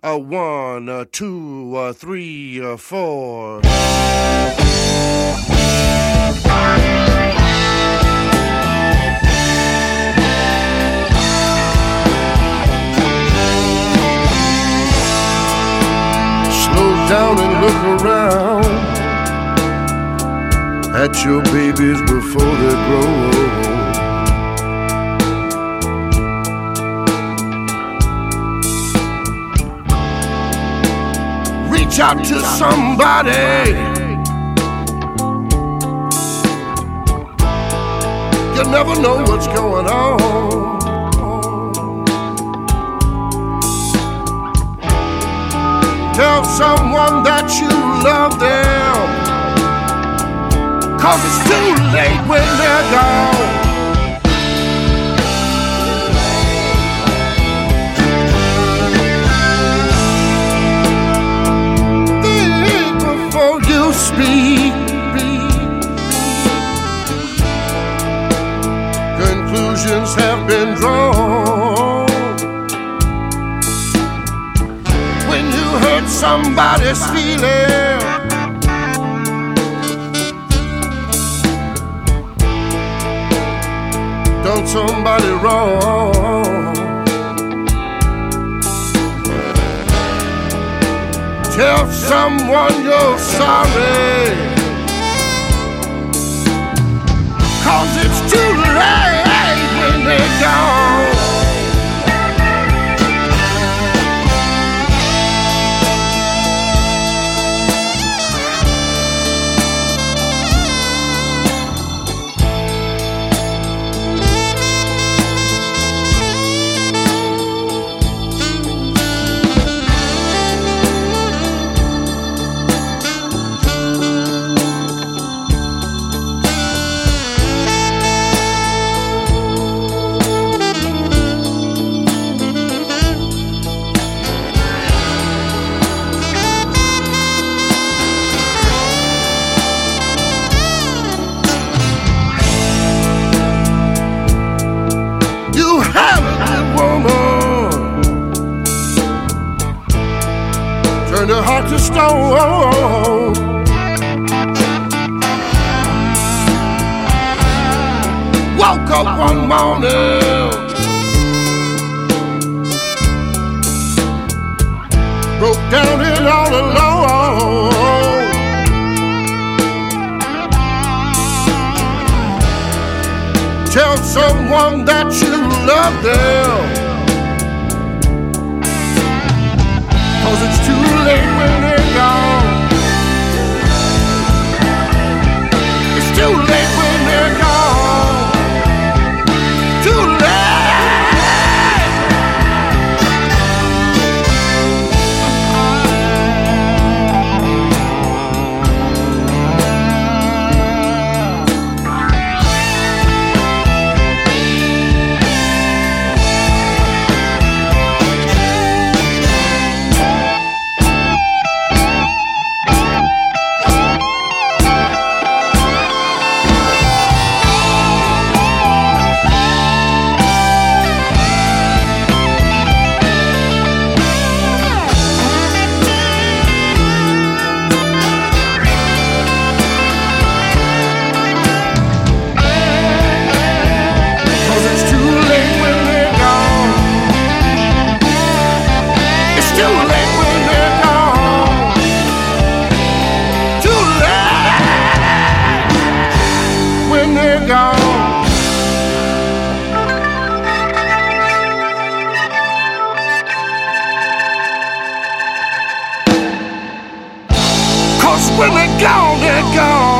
A one, a two, a three, a four. Slow down and look around at your babies before they grow old. Reach out to somebody. You never know what's going on. Tell someone that you love them, 'cause it's too late when they're gone. Think before you speak. Conclusions have been drawn. When you hurt somebody's feeling, done somebody wrong, tell someone you're sorry, 'cause it's too late when they're gone. Turn her heart to stone. Woke up one morning, broke down and all alone. Tell someone that you love them, 'cause it's too late when they're gone. It's too late when they're gone. Too late. Gone. 'Cause when they're gone, they're gone.